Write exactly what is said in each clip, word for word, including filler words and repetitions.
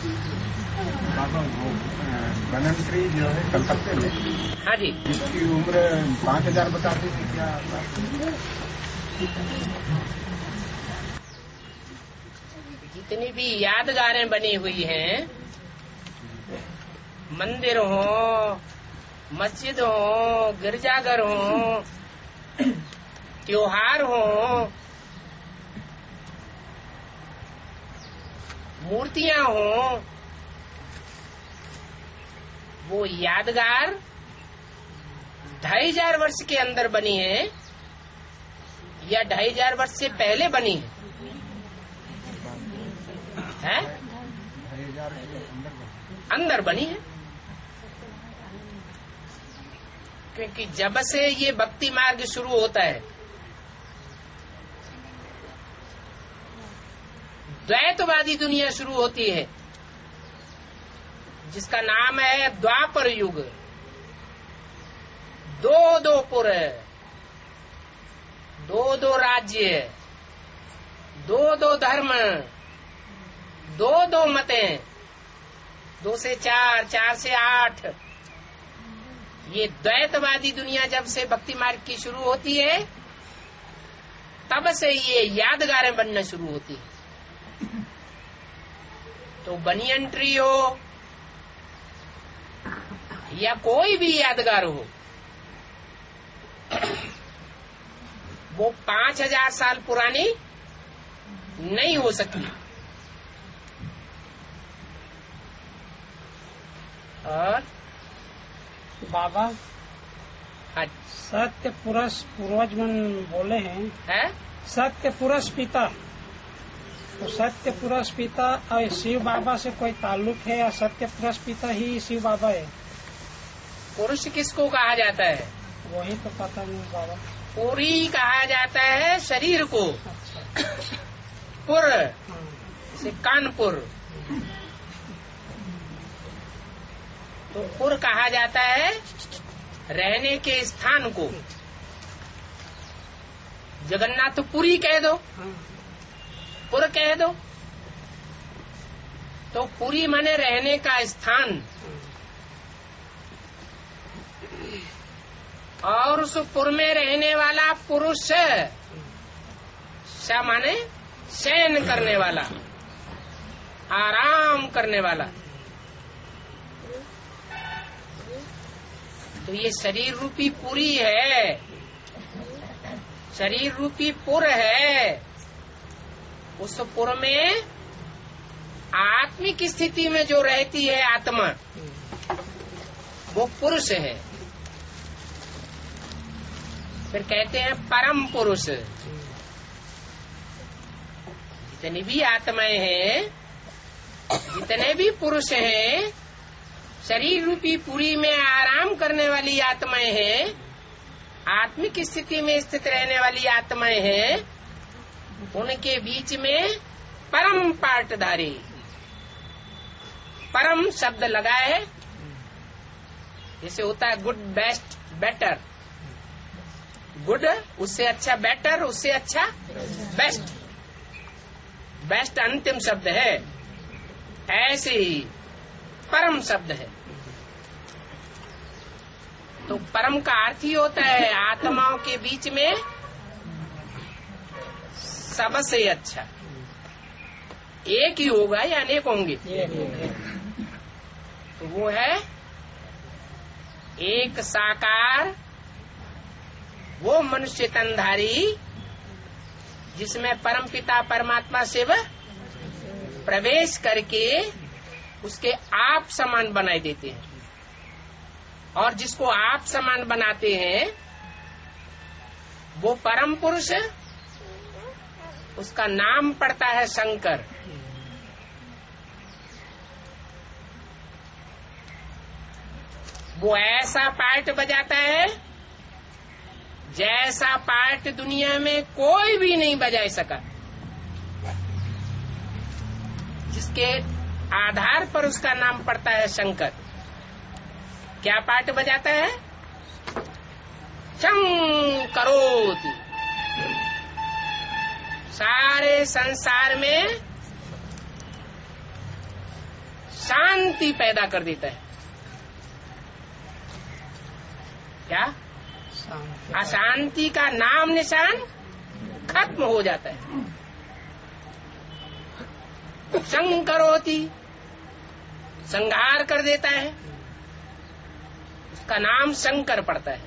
बाबा वो बनंत्री जो है कलकत्ते में, हाँ जी, इसकी उम्र पाँच हजार बताते थे क्या? जितनी भी यादगारें बनी हुई हैं, मंदिर हो, मस्जिद हो, गिरजाघर हो, त्योहार हो, मूर्तियां हो, वो यादगार ढाई हजार वर्ष के अंदर बनी है या ढाई हजार वर्ष से पहले बनी है? है? अंदर बनी है, क्योंकि जब से ये भक्ति मार्ग शुरू होता है, द्वैतवादी दुनिया शुरू होती है, जिसका नाम है द्वापर युग। दो दो पुर, दो दो राज्य, दो दो धर्म, दो दो मतें, दो से चार, चार से आठ। ये द्वैतवादी दुनिया जब से भक्ति मार्ग की शुरू होती है, तब से ये यादगारें बनना शुरू होती है। तो बनियन ट्री हो या कोई भी यादगार हो, वो पांच हजार साल पुरानी नहीं हो सकती। और बाबा, हाँ, सत्य पुरुष पूर्वज मन बोले हैं, है? सत्य पुरुष पिता। तो सत्य पुरुष पिता और शिव बाबा से कोई ताल्लुक है या सत्य पुरुष पिता ही शिव बाबा है? पुरुष किसको कहा जाता है? वही तो पता नहीं बाबा। पुरी कहा जाता है शरीर को। अच्छा। पुर हाँ। से कानपुर, तो पुर कहा जाता है रहने के स्थान को। जगन्नाथपुरी कह दो, हाँ। पुर कह दो, तो पुरी माने रहने का स्थान। और उस पुर में रहने वाला पुरुष, स माने शयन करने वाला, आराम करने वाला। तो ये शरीर रूपी पुरी है, शरीर रूपी पुर है। उस पुर में आत्मिक स्थिति में जो रहती है आत्मा, वो पुरुष है। फिर कहते हैं परम पुरुष। जितनी भी आत्माएं हैं, जितने भी पुरुष हैं, शरीर रूपी पुरी में आराम करने वाली आत्माएं हैं, आत्मिक स्थिति में स्थित रहने वाली आत्माएं हैं, उनके बीच में परम पाटधारी, परम शब्द लगा है। जैसे होता है गुड, बेस्ट, बेटर। गुड उससे अच्छा बेटर, उससे अच्छा बेस्ट। बेस्ट अंतिम शब्द है, ऐसे ही परम शब्द है। तो परम का अर्थ ही होता है आत्माओं के बीच में सबसे अच्छा। एक ही होगा या अनेक होंगे? तो वो है एक साकार, वो मनुष्य तनधारी, जिसमें परमपिता परमात्मा शिव प्रवेश करके उसके आप समान बनाए देते हैं। और जिसको आप समान बनाते हैं वो परम पुरुष, उसका नाम पड़ता है शंकर। वो ऐसा पार्ट बजाता है जैसा पार्ट दुनिया में कोई भी नहीं बजा सका, जिसके आधार पर उसका नाम पड़ता है शंकर। क्या पार्ट बजाता है? शंकरोति। सारे संसार में शांति पैदा कर देता है। क्या? अशांति का नाम निशान खत्म हो जाता है। संकरोति, संहार कर देता है, उसका नाम शंकर पड़ता है।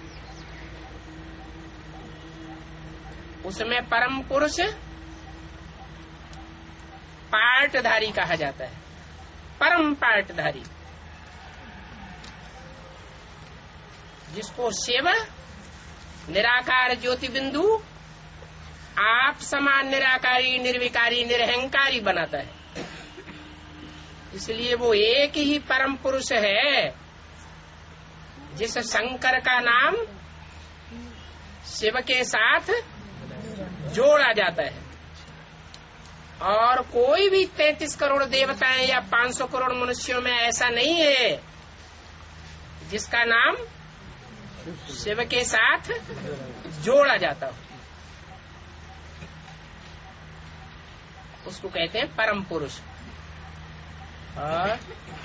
उसमें परम पुरुष पाटधारी कहा जाता है, परम पाटधारी, जिसको शिव निराकार ज्योति बिंदु आप समान निराकारी, निर्विकारी, निरहंकारी बनाता है। इसलिए वो एक ही परम पुरुष है जिस शंकर का नाम शिव के साथ जोड़ा जाता है। और कोई भी तैंतीस करोड़ देवताएं या पाँच सौ करोड़ मनुष्यों में ऐसा नहीं है जिसका नाम शिव के साथ जोड़ा जाता हो। उसको कहते हैं परम पुरुष। और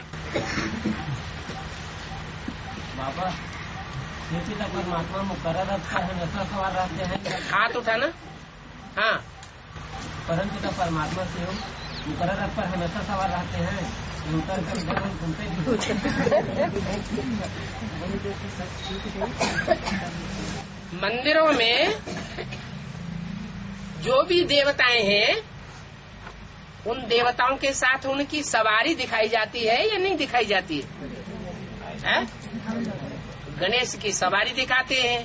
बाबा तो परमात्मा मुकर्रर रखता है, ऐसा सवाल रहते हैं। हाथ उठाना। हाँ, परंतु तो परमात्मा से हो मुकर्रर रख पर हमेशा सवाल रहते हैं। उतर कर इधर हम सुनते मंदिरों में जो भी देवताएं हैं उन देवताओं के साथ उनकी सवारी दिखाई जाती है या नहीं दिखाई जाती है, है? गणेश की सवारी दिखाते हैं,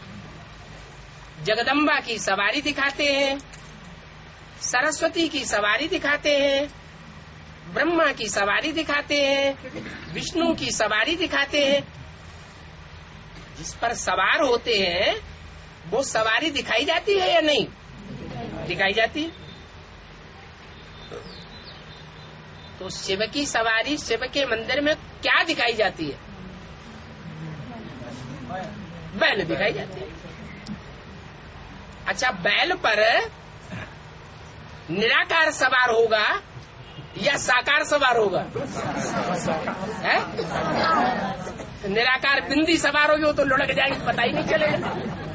जगदम्बा की सवारी दिखाते हैं, सरस्वती की सवारी दिखाते हैं, ब्रह्मा की सवारी दिखाते हैं, विष्णु की सवारी दिखाते हैं। जिस पर सवार होते हैं वो सवारी दिखाई जाती है या नहीं दिखाई जाती है। तो शिव की सवारी शिव के मंदिर में क्या दिखाई जाती है? बैल दिखाई जाती है। अच्छा, बैल पर निराकार सवार होगा या साकार सवार होगा? है? निराकार बिंदी सवार होगी, वो तो लुढ़क जाएगी, पता ही नहीं चलेगा।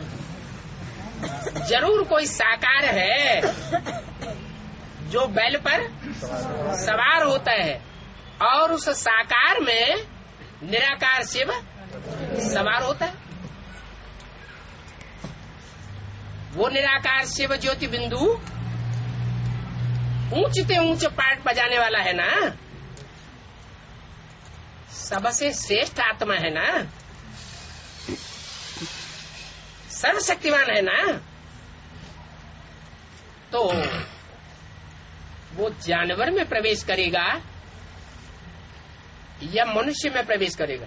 जरूर कोई साकार है जो बैल पर सवार होता है, और उस साकार में निराकार शिव सवार होता है। वो निराकार शिव ज्योति बिंदु ऊंचते ऊंच पाठ बजाने वाला है ना, सबसे श्रेष्ठ आत्मा है ना, सर्वशक्तिमान है ना। तो वो जानवर में प्रवेश करेगा या मनुष्य में प्रवेश करेगा?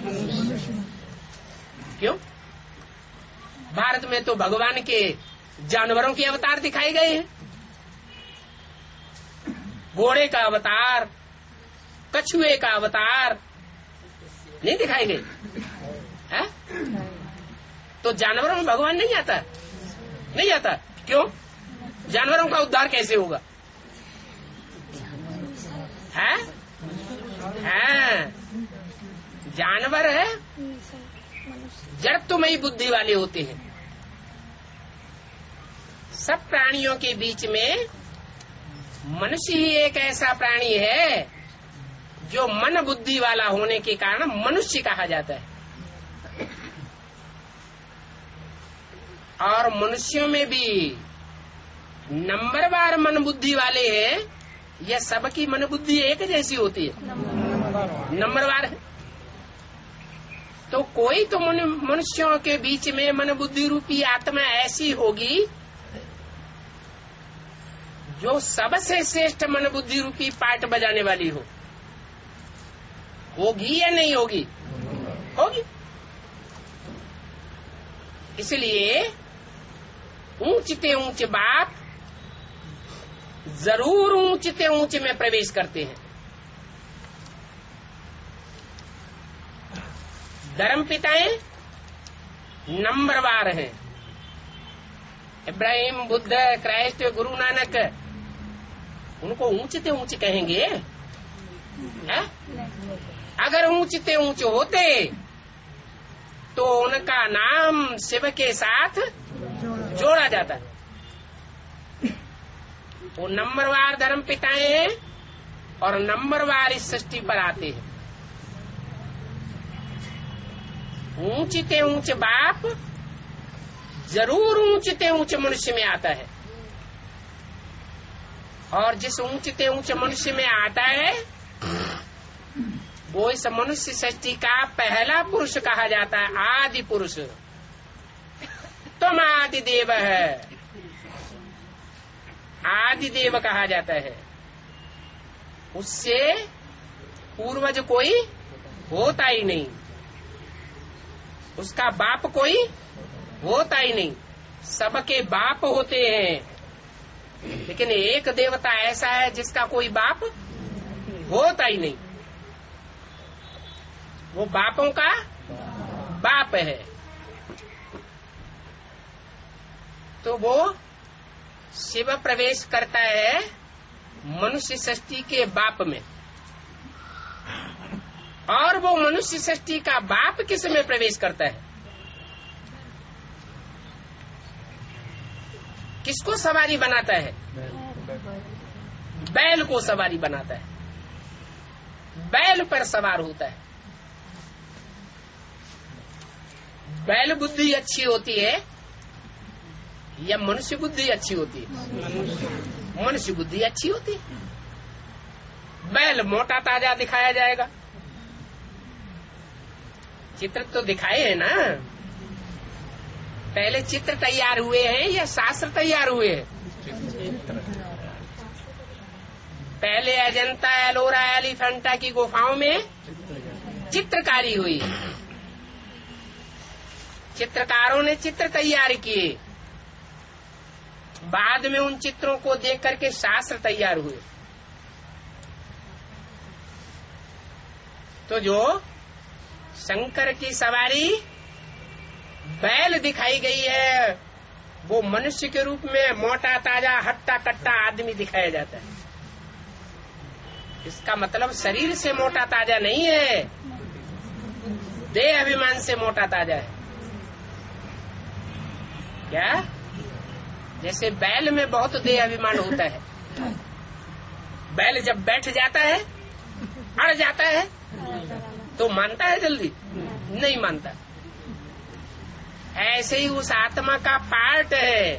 क्यों? भारत में तो भगवान के जानवरों के अवतार दिखाए गए हैं। घोड़े का अवतार, कछुए का अवतार नहीं दिखाए गए है? तो जानवरों में भगवान नहीं आता? नहीं आता। क्यों? जानवरों का उद्धार कैसे होगा? है? है? जानवर है जड़त्वमयी बुद्धि वाले होते हैं। सब प्राणियों के बीच में मनुष्य ही एक ऐसा प्राणी है जो मन बुद्धि वाला होने के कारण मनुष्य कहा जाता है। और मनुष्यों में भी नंबरवार मन बुद्धि वाले हैं या सबकी मन बुद्धि एक जैसी होती है? नंबरवार है। तो कोई तो मनुष्यों के बीच में मन बुद्धि रूपी आत्मा ऐसी होगी जो सबसे श्रेष्ठ मन बुद्धि रूपी पाठ बजाने वाली हो। होगी या नहीं होगी? होगी। इसलिए ऊंचते ऊंच बाप जरूर ऊंचते ऊंच में प्रवेश करते हैं। धर्म पिताएं नंबरवार हैं। इब्राहिम, बुद्ध, क्राइस्ट, गुरु नानक, उनको ऊंचते ऊंच कहेंगे है? अगर ऊंचते ऊंच होते तो उनका नाम शिव के साथ जोड़ा जाता। वो नंबरवार धर्म पिताएं हैं और नंबरवार इस सृष्टि पर आते हैं। ऊंचते ऊंच बाप जरूर ऊंचते ऊंच मनुष्य में आता है, और जिस ऊंचते ऊंच मनुष्य में आता है वो इस मनुष्य सृष्टि का पहला पुरुष कहा जाता है, आदि पुरुष। तुम आदि देव है, आदि देव कहा जाता है। उससे पूर्वज कोई होता ही नहीं, उसका बाप कोई होता ही नहीं। सबके बाप होते हैं, लेकिन एक देवता ऐसा है जिसका कोई बाप होता ही नहीं, वो बापों का बाप है। तो वो शिव प्रवेश करता है मनुष्य सृष्टि के बाप में, और वो मनुष्य सृष्टि का बाप किस में प्रवेश करता है? किसको सवारी बनाता है? बैल को सवारी बनाता है, बैल पर सवार होता है। बैल बुद्धि अच्छी होती है या मनुष्य बुद्धि अच्छी होती है? मनुष्य बुद्धि अच्छी होती है। बैल मोटा ताजा दिखाया जाएगा, चित्र तो दिखाए हैं ना। पहले चित्र तैयार हुए हैं या शास्त्र तैयार हुए हैं? पहले अजंता एलोरा एलिफेंटा की गुफाओं में चित्रकारी हुई, चित्रकारों ने चित्र तैयार किए, बाद में उन चित्रों को देख करके शास्त्र तैयार हुए। तो जो शंकर की सवारी बैल दिखाई गई है, वो मनुष्य के रूप में मोटा ताजा हट्टा कट्टा आदमी दिखाया जाता है। इसका मतलब शरीर से मोटा ताजा नहीं है, देह अभिमान से मोटा ताजा है। क्या? जैसे बैल में बहुत देह अभिमान होता है, बैल जब बैठ जाता है, अड़ जाता है, तो मानता है जल्दी? नहीं मानता। ऐसे ही उस आत्मा का पार्ट है,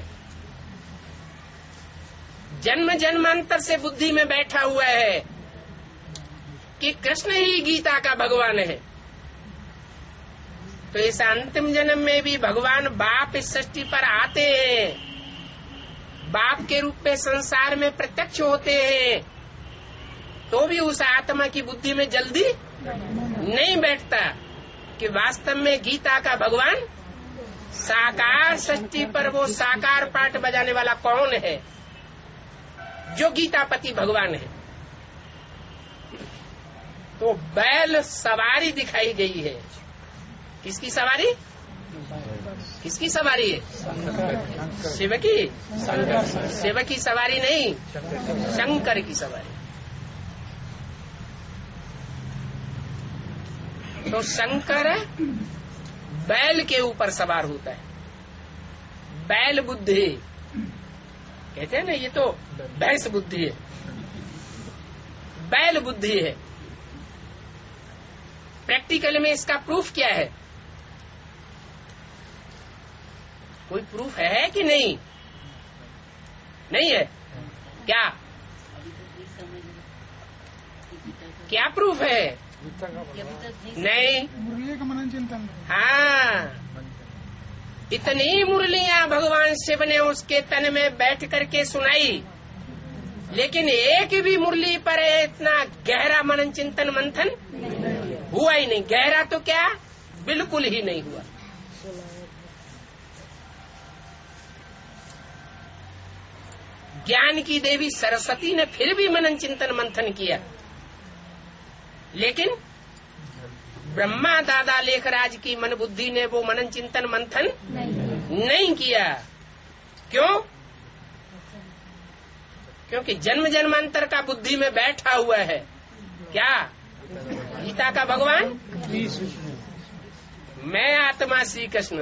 जन्म जन्मांतर से बुद्धि में बैठा हुआ है कि कृष्ण ही गीता का भगवान है। तो इस अंतिम जन्म में भी भगवान बाप इस सृष्टि पर आते हैं, बाप के रूप में संसार में प्रत्यक्ष होते हैं, तो भी उस आत्मा की बुद्धि में जल्दी नहीं बैठता कि वास्तव में गीता का भगवान साकार सृष्टि पर वो साकार पाठ बजाने वाला कौन है, जो गीतापति भगवान है। तो बैल सवारी दिखाई गई है। किसकी सवारी? किसकी सवारी है? शिव की। शिव की सवारी नहीं, शंकर की सवारी। तो शंकर बैल के ऊपर सवार होता है। बैल बुद्धि कहते हैं ना, ये तो भैंस बुद्धि है, बैल बुद्धि है। प्रैक्टिकल में इसका प्रूफ क्या है? कोई प्रूफ है कि नहीं? नहीं है। क्या क्या प्रूफ है? नहीं। मुरली का मनन चिंतन। हाँ, इतनी मुरलियां भगवान शिव ने उसके तन में बैठ करके सुनाई, लेकिन एक भी मुरली पर इतना गहरा मनन चिंतन मंथन हुआ ही नहीं। गहरा तो क्या, बिल्कुल ही नहीं हुआ। ज्ञान की देवी सरस्वती ने फिर भी मनन चिंतन मंथन किया, लेकिन ब्रह्मा दादा लेखराज की मन बुद्धि ने वो मनन चिंतन मंथन नहीं, नहीं किया। क्यों? क्योंकि जन्म जन्मांतर का बुद्धि में बैठा हुआ है, क्या गीता का भगवान, मैं आत्मा श्री कृष्ण।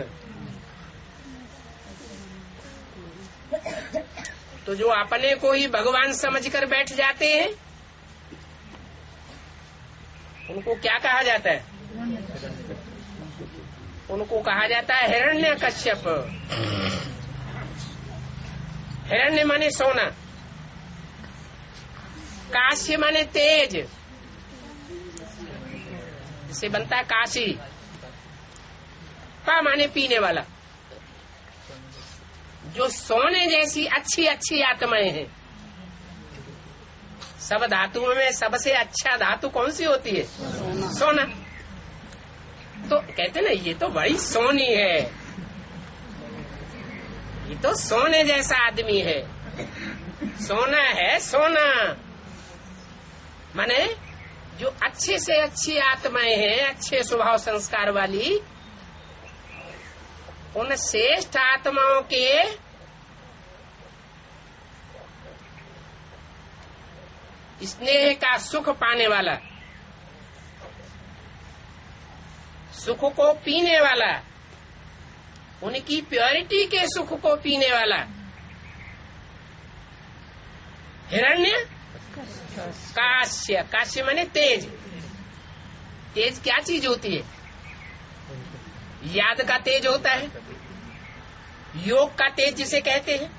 तो जो अपने को ही भगवान समझकर बैठ जाते हैं उनको क्या कहा जाता है? उनको कहा जाता है हिरण्यकश्यप। हिरण्य माने सोना, काश्य माने तेज, जिसे बनता है काशी, पा माने पीने वाला। जो सोने जैसी अच्छी अच्छी आत्माएं हैं। सब धातुओं में सबसे अच्छा धातु कौन सी होती है? सोना। तो कहते ना ये तो बड़ी सोनी है, ये तो सोने जैसा आदमी है। सोना है सोना माने जो अच्छे से अच्छी आत्माएं हैं, अच्छे स्वभाव संस्कार वाली, उन श्रेष्ठ आत्माओं के स्नेह का सुख पाने वाला, सुख को पीने वाला, उनकी प्योरिटी के सुख को पीने वाला हिरण्य काश्य। काश्य माने तेज। तेज क्या चीज होती है? याद का तेज होता है, योग का तेज जिसे कहते हैं,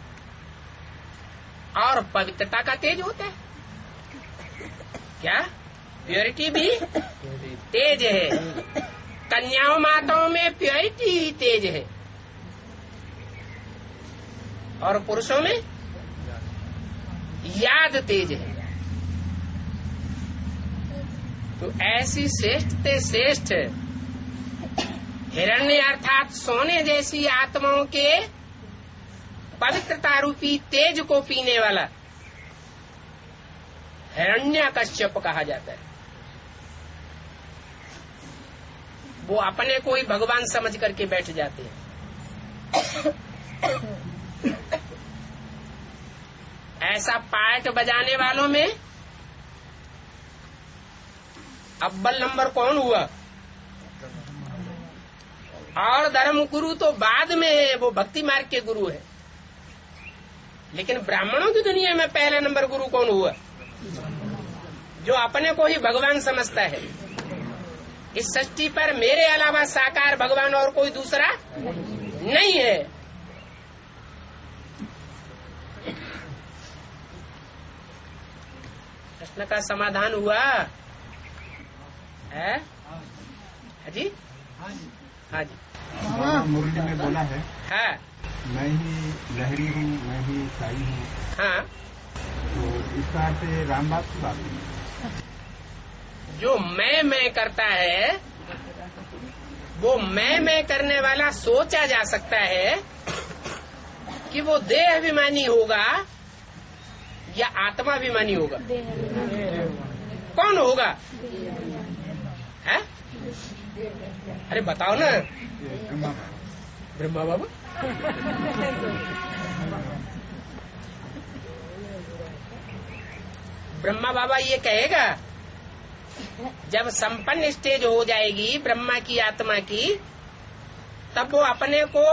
और पवित्रता का तेज होता है। क्या प्योरिटी भी तेज है? कन्याओं माताओं में प्योरिटी ही तेज है, और पुरुषों में याद तेज है। तो ऐसी श्रेष्ठ ते श्रेष्ठ हिरण्य अर्थात सोने जैसी आत्माओं के पवित्रता रूपी तेज को पीने वाला हिरण्यकश्यप कहा जाता है। वो अपने को ही भगवान समझ करके बैठ जाते हैं। ऐसा पार्ट बजाने वालों में अव्वल नंबर कौन हुआ? और धर्म गुरु तो बाद में है, वो भक्ति मार्ग के गुरु है। लेकिन ब्राह्मणों की दुनिया में पहला नंबर गुरु कौन हुआ? जो अपने को ही भगवान समझता है। इस सृष्टि पर मेरे अलावा साकार भगवान और कोई दूसरा नहीं है। प्रश्न का समाधान हुआ है? हाँ जी, हाँ जी। मुरली में बोला है, हाँ, मैं ही लहरी हूँ, मैं ही साई हूँ। हाँ, तो इसका अर्थ रामबाग की बात है। जो मैं मैं करता है वो मैं मैं करने वाला सोचा जा सकता है कि वो देह अभिमानी होगा या आत्मा अभिमानी होगा। कौन होगा? है? अरे बताओ ना। ब्रह्मा बाबा। ब्रह्मा बाबा ये कहेगा जब संपन्न स्टेज हो जाएगी ब्रह्मा की आत्मा की, तब वो अपने को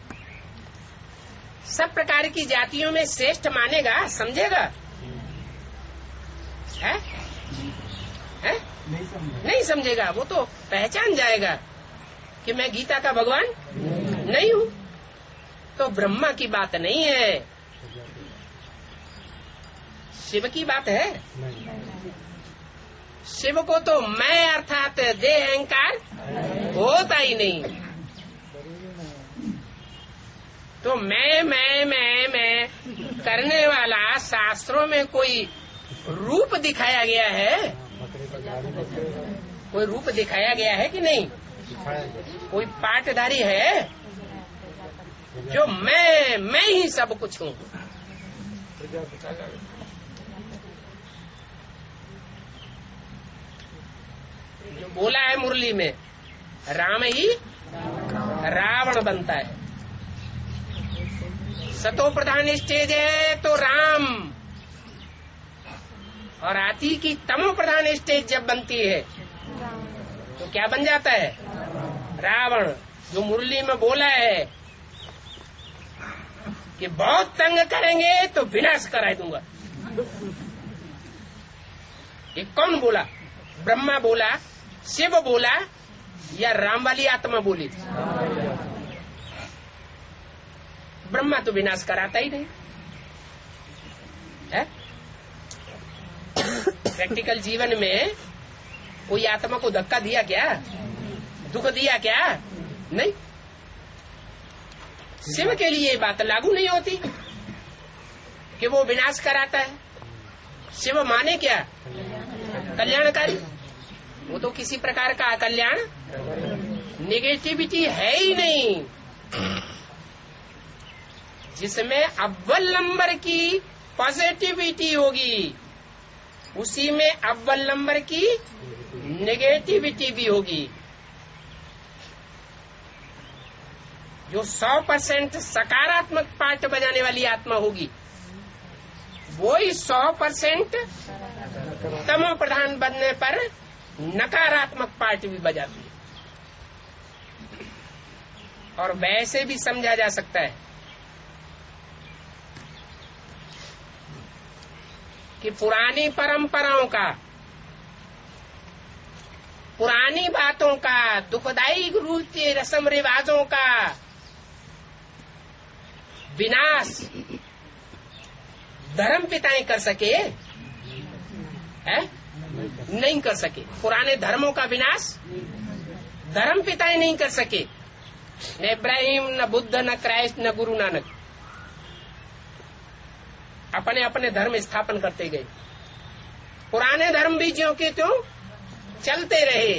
सब प्रकार की जातियों में श्रेष्ठ मानेगा, समझेगा? है? है? नहीं समझा। नहीं समझेगा। वो तो पहचान जाएगा कि मैं गीता का भगवान नहीं हूँ। तो ब्रह्मा की बात नहीं है, शिव की बात है। शिव को तो मैं अर्थात देह अहंकार होता ही नहीं। तो मैं मैं मैं मैं करने वाला शास्त्रों में कोई रूप दिखाया गया है? कोई रूप दिखाया गया है कि नहीं? कोई पाटधारी है जो मैं मैं ही सब कुछ हूँ? जो बोला है मुरली में, राम ही रावण बनता है। सतो प्रधान स्टेज है तो राम, और हाथी की तमो प्रधान स्टेज जब बनती है तो क्या बन जाता है? रावण। जो मुरली में बोला है कि बहुत तंग करेंगे तो विनाश करा दूंगा, ये कौन बोला? ब्रह्मा बोला, शिव बोला, या राम वाली आत्मा बोली? ब्रह्मा तो विनाश कराता ही नहीं है। प्रैक्टिकल जीवन में कोई आत्मा को धक्का दिया क्या? दुख दिया क्या? नहीं। शिव के लिए ये बात लागू नहीं होती कि वो विनाश कराता है। शिव माने क्या? कल्याणकारी। वो तो किसी प्रकार का कल्याण, नेगेटिविटी है ही नहीं। जिसमें अव्वल नंबर की पॉजिटिविटी होगी उसी में अव्वल नंबर की नेगेटिविटी भी होगी। जो सौ परसेंट सकारात्मक पार्ट बजाने वाली आत्मा होगी वो ही सौ परसेंट तमो प्रधान बनने पर नकारात्मक पार्ट भी बजाती है। और वैसे भी समझा जा सकता है कि पुरानी परंपराओं का, पुरानी बातों का, दुखदायी गुरु के रस्म रिवाजों का विनाश धर्म पिताएं कर सके है? नहीं कर सके। पुराने धर्मों का विनाश धर्म पिताएं नहीं कर सके। न इब्राहिम, न बुद्ध, न क्राइस्ट, न गुरु नानक अपने अपने धर्म स्थापन करते गए। पुराने धर्म भी ज्यों के त्यों चलते रहे,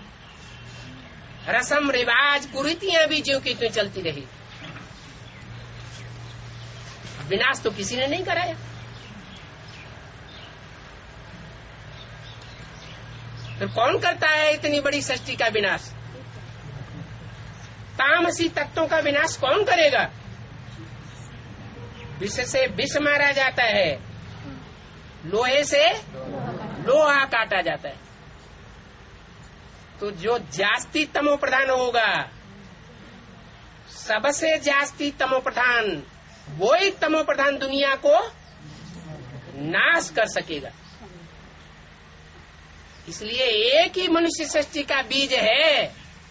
रस्म रिवाज कुरीतियां भी ज्यों की त्यों चलती रही। विनाश तो किसी ने नहीं कराया। फिर कौन करता है इतनी बड़ी सृष्टि का विनाश? तामसी तत्वों का विनाश कौन करेगा? विष से विष मारा जाता है, लोहे से लोहा काटा जाता है। तो जो जास्ती तमो प्रधान होगा, सबसे जास्ती तमो प्रधान, वो ही तमो प्रधान दुनिया को नाश कर सकेगा। इसलिए एक ही मनुष्य सृष्टि का बीज है,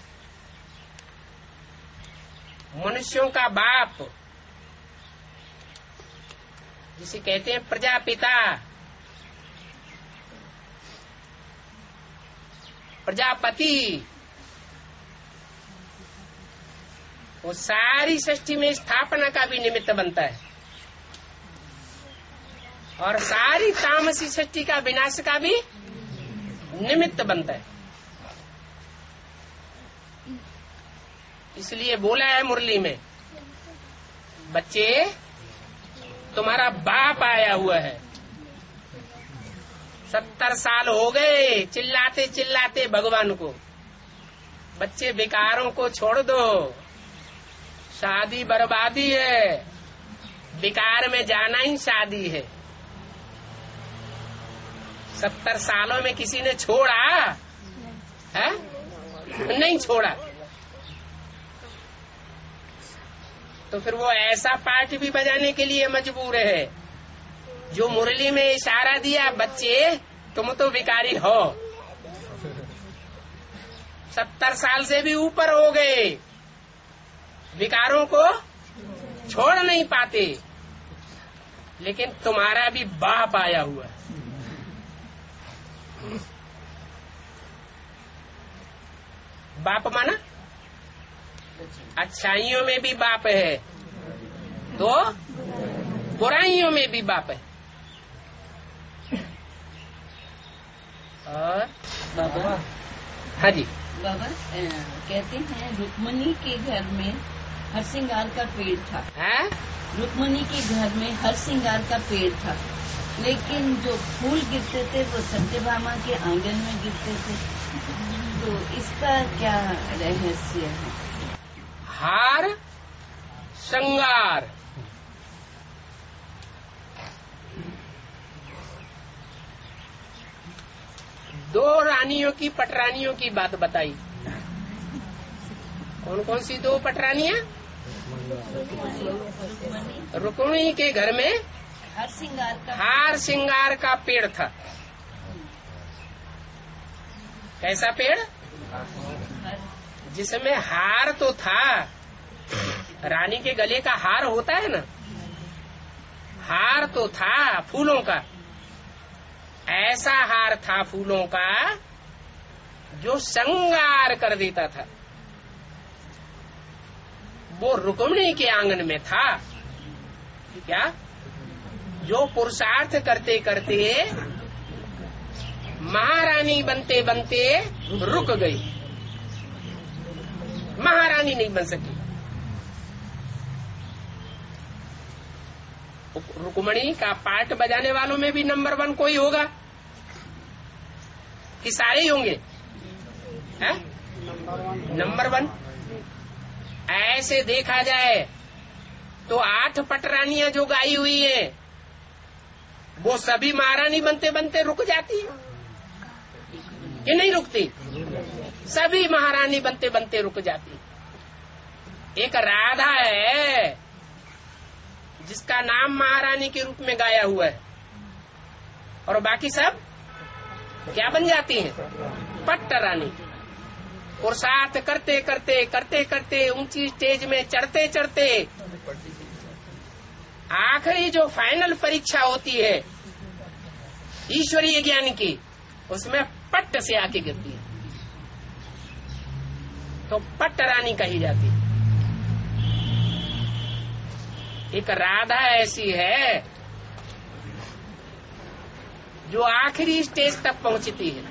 मनुष्यों का बाप, जिसे कहते हैं प्रजापिता। प्रजापति वो सारी सृष्टि में स्थापना का भी निमित्त बनता है और सारी तामसी सृष्टि का विनाश का भी निमित्त बनता है। इसलिए बोला है मुरली में, बच्चे तुम्हारा बाप आया हुआ है। सत्तर साल हो गए चिल्लाते चिल्लाते भगवान को। बच्चे विकारों को छोड़ दो, शादी बर्बादी है, विकार में जाना ही शादी है। सत्तर सालों में किसी ने छोड़ा है? नहीं छोड़ा। तो फिर वो ऐसा पार्ट भी बजाने के लिए मजबूर है जो मुरली में इशारा दिया, बच्चे तुम तो विकारी हो, सत्तर साल से भी ऊपर हो गए, विकारों को छोड़ नहीं पाते, लेकिन तुम्हारा भी बाप आया हुआ है। बाप माना अच्छाइयों में भी बाप है तो बुराइयों में भी बाप है। और बाबा, हाँ जी बाबा अ, कहते हैं रुक्मणी के घर में हर श्रृंगार का पेड़ था। है? रुक्मणी के घर में हर श्रृंगार का पेड़ था, लेकिन जो फूल गिरते थे वो सत्यभामा के आंगन में गिरते थे। तो इसका क्या रहस्य है? हार श्रृंगार दो रानियों की पटरानियों की बात बताई। कौन कौन सी दो पटरानियां? रुक्मिणी के घर में हर श्रृंगार का हार श्रृंगार का पेड़ था। कैसा पेड़? जिसमें हार तो था, रानी के गले का हार होता है ना, हार तो था फूलों का। ऐसा हार था फूलों का जो श्रृंगार कर देता था। वो रुक्मिणी के आंगन में था। क्या? जो पुरुषार्थ करते करते महारानी बनते बनते रुक गई, महारानी नहीं बन सकी। रुक्मिणी का पार्ट बजाने वालों में भी नंबर वन कोई होगा कि सारे ही होंगे? है? Number one. ऐसे देखा जाए तो आठ पटरानियां जो गाई हुई है वो सभी महारानी बनते बनते रुक जाती है कि नहीं रुकती? सभी महारानी बनते बनते रुक जाती। एक राधा है जिसका नाम महारानी के रूप में गाया हुआ है, और बाकी सब क्या बन जाती हैं? पट्टरानी। पुरुषार्थ करते करते करते करते ऊंची स्टेज में चढ़ते चढ़ते आखिरी जो फाइनल परीक्षा होती है ईश्वरीय ज्ञान की, उसमें पट्ट से आके गिरती है तो पट्टरानी कही जाती है। एक राधा ऐसी है जो आखिरी स्टेज तक पहुंचती है,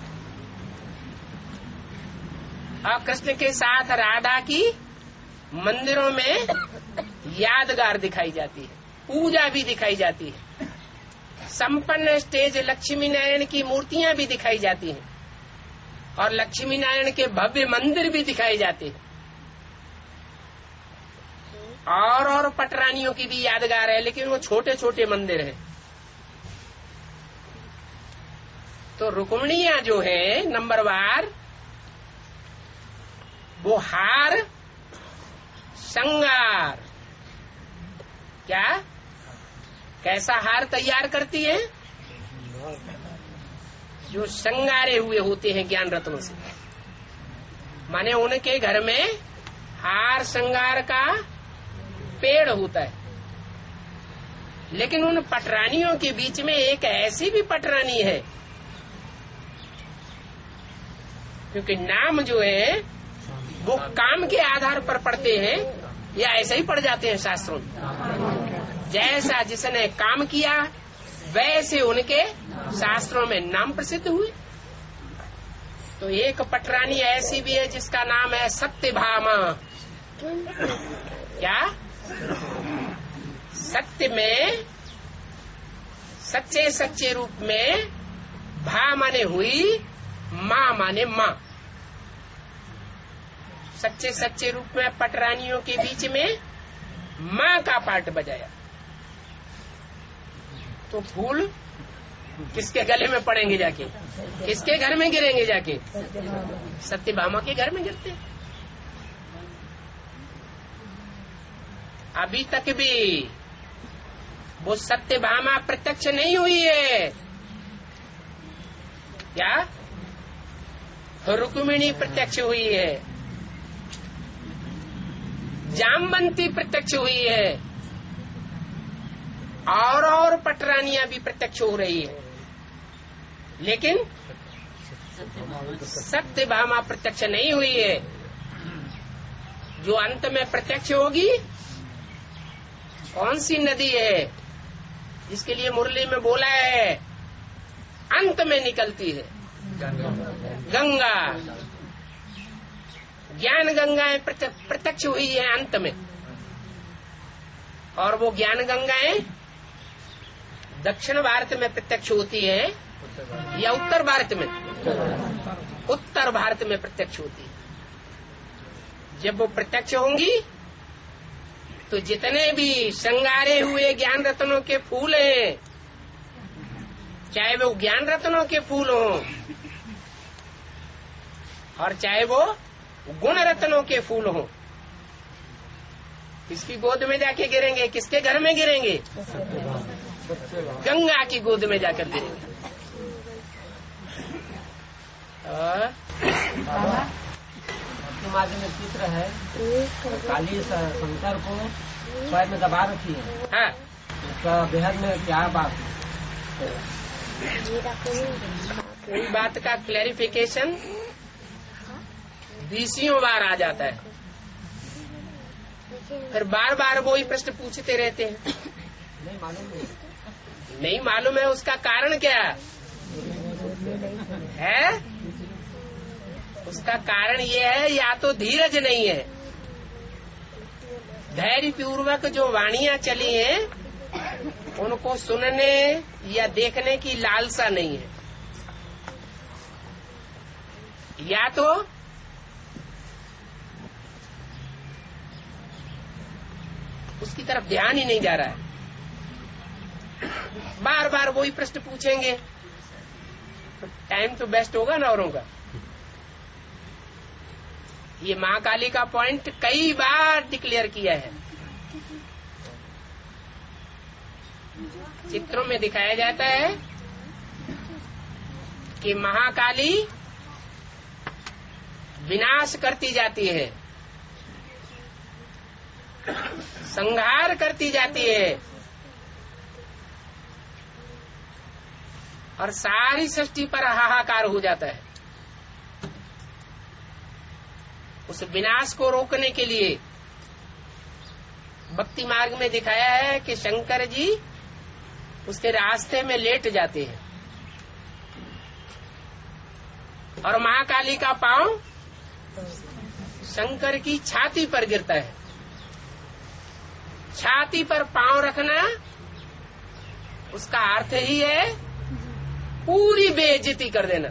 और कृष्ण के साथ राधा की मंदिरों में यादगार दिखाई जाती है, पूजा भी दिखाई जाती है, संपन्न स्टेज लक्ष्मी नारायण की मूर्तियां भी दिखाई जाती हैं, और लक्ष्मी नारायण के भव्य मंदिर भी दिखाए जाते हैं। और और पटरानियों की भी यादगार है, लेकिन वो छोटे छोटे मंदिर है। तो रुक्मिणियां जो है नंबरवार, वो हार श्रृंगार, क्या कैसा हार तैयार करती है? जो श्रृंगारे हुए होते हैं ज्ञान रत्नों से। माने उनके घर में हार श्रृंगार का पेड़ होता है। लेकिन उन पटरानियों के बीच में एक ऐसी भी पटरानी है, क्योंकि नाम जो है वो काम के आधार पर पढ़ते हैं या ऐसे ही पढ़ जाते हैं शास्त्रों में। जैसा जिसने काम किया वैसे उनके शास्त्रों में नाम प्रसिद्ध हुए। तो एक पटरानी ऐसी भी है जिसका नाम है सत्यभामा। क्या? सत्य में, सच्चे सच्चे रूप में, भा माने हुई, माँ माने माँ। सच्चे सच्चे रूप में पटरानियों के बीच में माँ का पार्ट बजाया। तो फूल किसके गले में पड़ेंगे जाके? किसके घर में गिरेंगे जाके? सत्यभामा के घर में गिरते। अभी तक भी वो सत्यभामा प्रत्यक्ष नहीं हुई है। क्या? रुक्मिणी प्रत्यक्ष हुई है, जामवंती प्रत्यक्ष हुई है, और और पटरानियां भी प्रत्यक्ष हो रही है, लेकिन सत्यभामा प्रत्यक्ष नहीं हुई है। जो अंत में प्रत्यक्ष होगी, कौन सी नदी है जिसके लिए मुरली में बोला है अंत में निकलती है? गंगा। ज्ञान गंगाएं प्रत्यक्ष हुई है अंत में, और वो ज्ञान गंगाएं दक्षिण भारत में प्रत्यक्ष होती है या उत्तर भारत में? उत्तर भारत में प्रत्यक्ष होती है। जब वो प्रत्यक्ष होंगी तो जितने भी श्रृंगारे हुए ज्ञान रत्नों के फूल हैं, चाहे वो ज्ञान रत्नों के फूल हों और चाहे वो गुण रत्नों के फूल हों, किसकी गोद में जाके गिरेंगे? किसके घर में गिरेंगे? गंगा की गोद में जाकर गिरेंगे। मार्ग में चित्र है, काली शंकर को पैर में दबा रखी है। हाँ, उसका बेहद में क्या बात है? कोई बात का क्लैरिफिकेशन बीसियों बार आ जाता है, फिर बार बार वो ही प्रश्न पूछते रहते हैं। नहीं मालूम नहीं, नहीं मालूम है उसका कारण क्या है? उसका कारण ये है, या तो धीरज नहीं है, धैर्य पूर्वक जो वाणियां चली हैं उनको सुनने या देखने की लालसा नहीं है, या तो उसकी तरफ ध्यान ही नहीं जा रहा है। बार बार वही प्रश्न पूछेंगे तो टाइम तो बेस्ट होगा ना औरों का। ये माँ काली का पॉइंट कई बार डिक्लेयर किया है, चित्रों में दिखाया जाता है कि महाकाली विनाश करती जाती है, संहार करती जाती है, और सारी सृष्टि पर हाहाकार हो जाता है। उस विनाश को रोकने के लिए भक्ति मार्ग में दिखाया है कि शंकर जी उसके रास्ते में लेट जाते हैं और महाकाली का पांव शंकर की छाती पर गिरता है। छाती पर पांव रखना उसका अर्थ ही है पूरी बेइज्जती कर देना।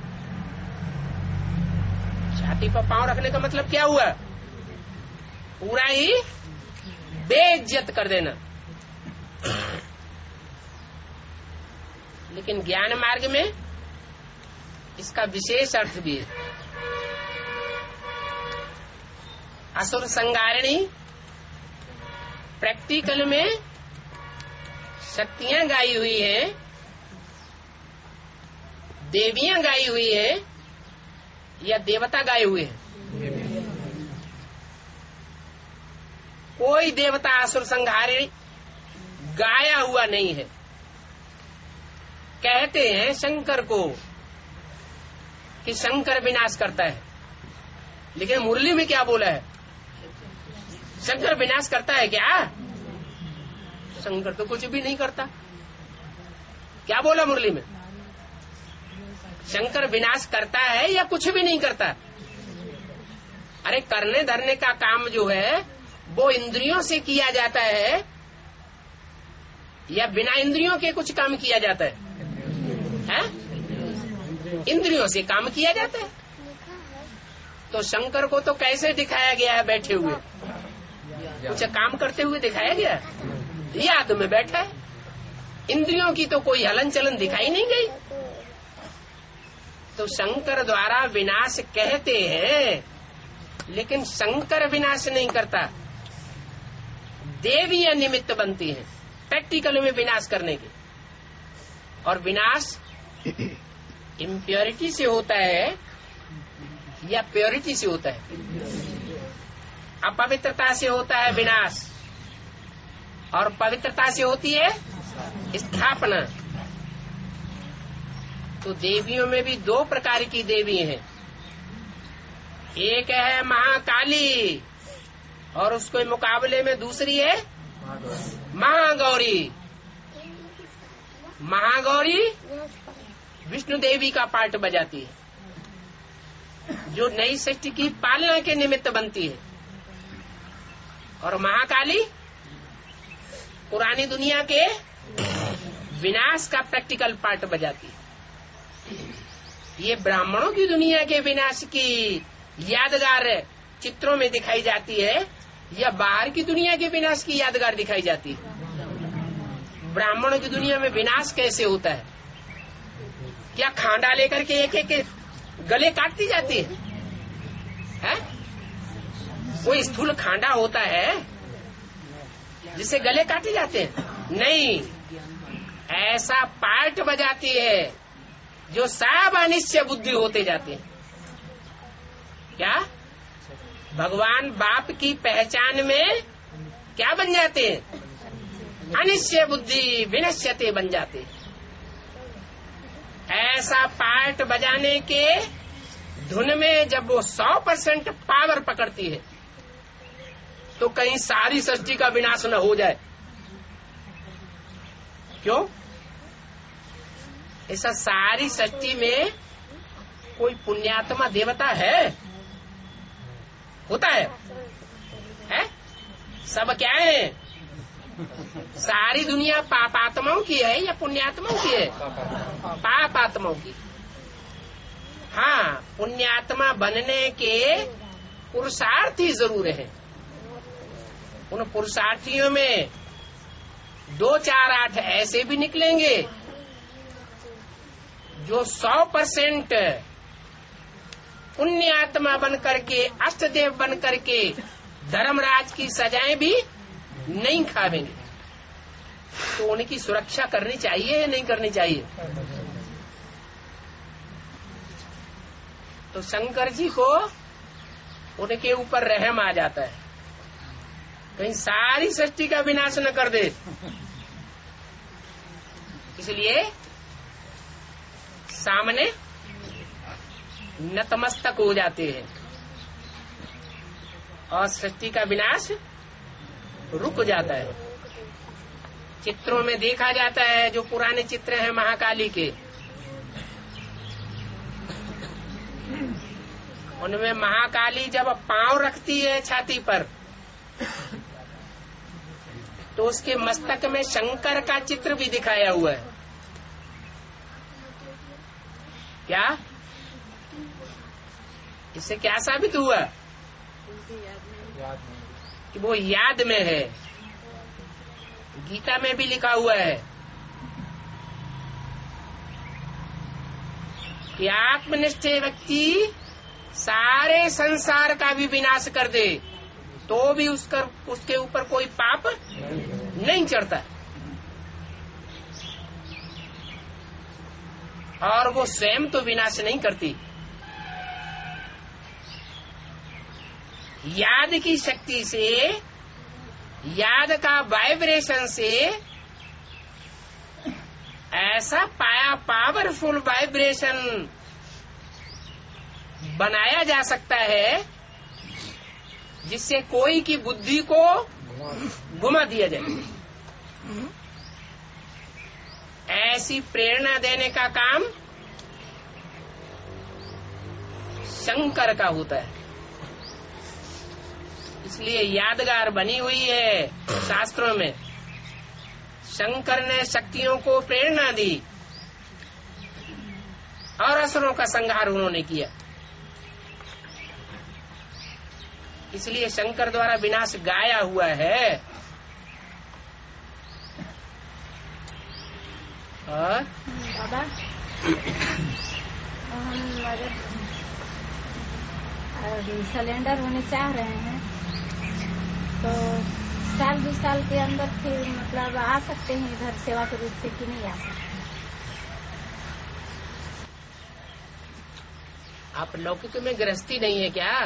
छाती पर पांव रखने का मतलब क्या हुआ? पूरा ही बेइज्जत कर देना। लेकिन ज्ञान मार्ग में इसका विशेष अर्थ भी है। असुर संगारिणी प्रैक्टिकल में शक्तियां गाई हुई हैं, देवियां गाई हुई हैं या देवता गाए हुए हैं? कोई देवता असुर संहारिणी गाया हुआ नहीं है। कहते हैं शंकर को कि शंकर विनाश करता है, लेकिन मुरली में क्या बोला है? शंकर विनाश करता है क्या? शंकर तो कुछ भी नहीं करता। क्या बोला मुरली में? शंकर विनाश करता है या कुछ भी नहीं करता? अरे करने धरने का काम जो है वो इंद्रियों से किया जाता है या बिना इंद्रियों के कुछ काम किया जाता है? है? इंद्रियों से काम किया जाता है। तो शंकर को तो कैसे दिखाया गया है? बैठे हुए, कुछ काम करते हुए दिखाया गया, याद में बैठा है। इंद्रियों की तो कोई हलन चलन दिखाई नहीं गई। तो शंकर द्वारा विनाश कहते हैं, लेकिन शंकर विनाश नहीं करता, देवियां निमित्त बनती हैं प्रैक्टिकल में विनाश करने के। और विनाश इम्प्योरिटी से होता है या प्योरिटी से होता है? अपवित्रता से होता है विनाश, और पवित्रता से होती है स्थापना। तो देवियों में भी दो प्रकार की देवी हैं। एक है महाकाली और उसके मुकाबले में दूसरी है महागौरी। महागौरी विष्णु देवी का पार्ट बजाती है, जो नई सृष्टि की पालना के निमित्त बनती है। और महाकाली पुरानी दुनिया के विनाश का प्रैक्टिकल पार्ट बजाती है। ये ब्राह्मणों की दुनिया के विनाश की यादगार चित्रों में दिखाई जाती है या बाहर की दुनिया के विनाश की यादगार दिखाई जाती है? ब्राह्मणों की दुनिया में विनाश कैसे होता है? क्या खांडा लेकर के एक एक गले काटती जाती है? है? कोई स्थूल खांडा होता है जिससे गले काटे जाते हैं? नहीं, ऐसा पार्ट बजाती है जो सब अनिश्चय बुद्धि होते जाते हैं। क्या भगवान बाप की पहचान में क्या बन जाते हैं? अनिश्चय बुद्धि विनश्यते बन जाते हैं। ऐसा पार्ट बजाने के धुन में जब वो सौ परसेंट पावर पकड़ती है तो कहीं सारी सृष्टि का विनाश न हो जाए। क्यों? ऐसा सारी सृष्टि में कोई पुण्यात्मा देवता है? होता है? है? सब क्या है? सारी दुनिया पापात्माओं की है या पुण्यात्माओं की है? पापात्माओं की। हाँ, पुण्यात्मा बनने के पुरुषार्थी जरूर है। उन पुरुषार्थियों में दो चार आठ ऐसे भी निकलेंगे जो सौ परसेंट पुण्यात्मा बन करके, अष्टदेव बन करके धर्मराज की सजाएं भी नहीं खावेंगे। तो उनकी सुरक्षा करनी चाहिए या नहीं करनी चाहिए? तो शंकर जी को उनके ऊपर रहम आ जाता है, कहीं सारी सृष्टि का विनाश न कर दे। इसलिए सामने नतमस्तक हो जाते हैं और सृष्टि का विनाश रुक जाता है। चित्रों में देखा जाता है, जो पुराने चित्र हैं महाकाली के, उनमें महाकाली जब पांव रखती है छाती पर तो उसके मस्तक में शंकर का चित्र भी दिखाया हुआ है। क्या इससे क्या साबित हुआ? कि वो याद में है। गीता में भी लिखा हुआ है कि आत्मनिष्ठ व्यक्ति सारे संसार का भी विनाश कर दे तो भी उसका उसके ऊपर कोई पाप नहीं चढ़ता, और वो स्वयं तो विनाश नहीं करती। याद की शक्ति से, याद का वाइब्रेशन से ऐसा पाया पावरफुल वाइब्रेशन बनाया जा सकता है जिससे कोई की बुद्धि को घुमा दिया जाए। ऐसी प्रेरणा देने का काम शंकर का होता है। इसलिए यादगार बनी हुई है शास्त्रों में। शंकर ने शक्तियों को प्रेरणा दी और असुरों का संहार उन्होंने किया। इसलिए शंकर द्वारा विनाश गाया हुआ है। और बाबा, हम अगर सिलेंडर होने चाह रहे हैं तो साल दो साल के अंदर फिर मतलब आ सकते हैं इधर सेवा के रूप से कि नहीं आ सकते? आप लौकिक में गृहस्थी नहीं है क्या?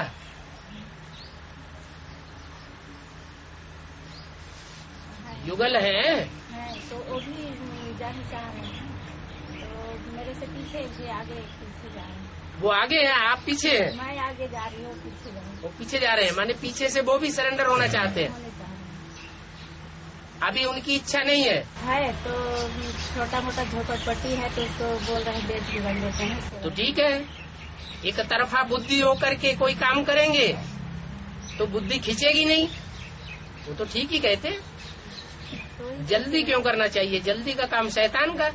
युगल है, है तो वो भी जाना चाह रहे हैं, तो मेरे से पीछे ये आगे पीछे जा रहे हैं। वो आगे है, आप पीछे हैं। मैं आगे जा रही हूँ, पीछे जा रही हूँ। वो पीछे जा रहे हैं, माने पीछे से वो भी सरेंडर होना चाहते हैं। होने चाह रहे हैं। अभी उनकी इच्छा नहीं है। है तो छोटा मोटा झोपड़पट्टी है तो उसको बोल रहे हैं बेच बिगड़ लेते हैं। तो ठीक है, एक तरफा बुद्धि होकर के कोई काम करेंगे तो बुद्धि खींचेगी नहीं, वो तो ठीक ही कहते हैं। जल्दी क्यों करना चाहिए? जल्दी का काम शैतान का।